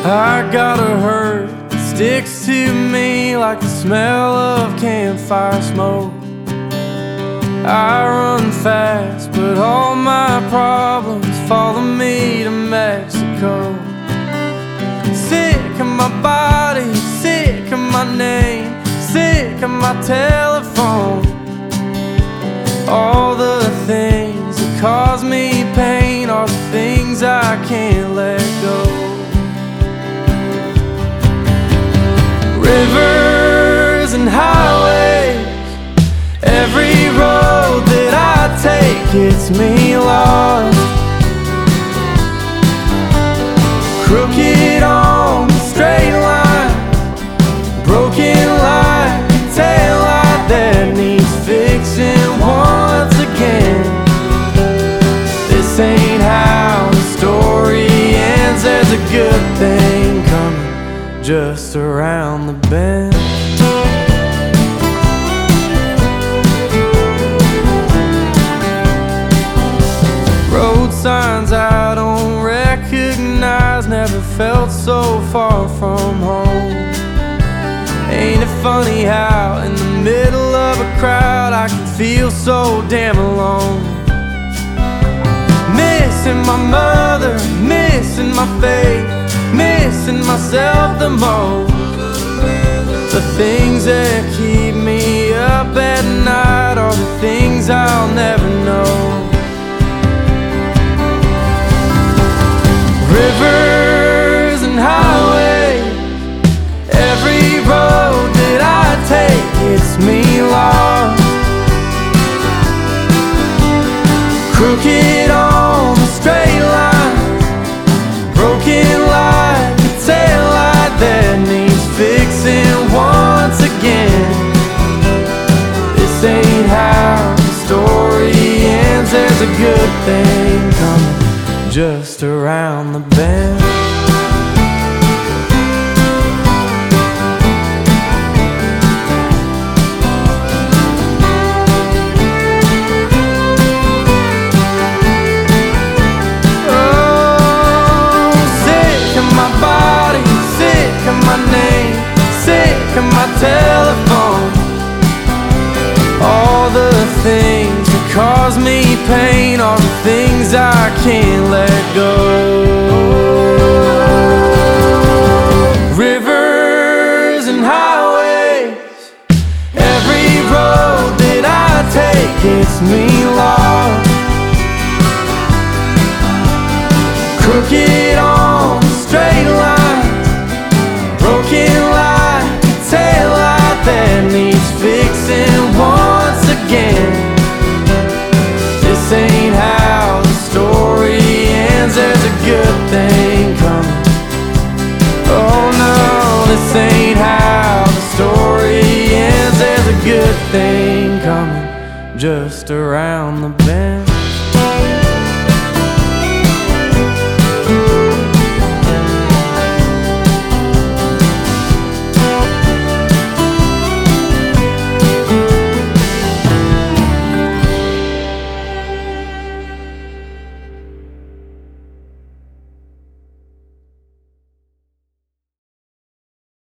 I got a hurt that sticks to me like the smell of campfire smoke. I run fast, but all my problems follow me to Mexico. Sick of my body, sick of my name, sick of my telephone. All the things that cause me pain are the things I can't let go. Rivers and highways, every road that I take gets me lost. Crooked on the straight line, broken like a taillight that needs fixing once again. This ain't how the story ends. There's a good thing coming just around the bend. Road signs I don't recognize, never felt so far from home. Ain't it funny how in the middle of a crowd I can feel so damn alone. Missing my mother, missing my faith, missing myself the most. The things that keep me up at night are the things I'll never know. Rivers and highways, every road that I take gets me lost. Crooked on the straight line, broken like a taillight that needs fixing once again. This ain't how the story ends. There's a good thing coming just around the bend. Oh, sick of my body, sick of my name, sick of my telephone. All the things that cause me pain are the things I can't let go. Rivers and highways, every road that I take gets me lost. Crooked on the straight line, broken like a taillight that needs fixing once again. This ain't how the story ends. There's a good thing coming. Oh no, this ain't how the story ends. There's a good thing coming just around the bend.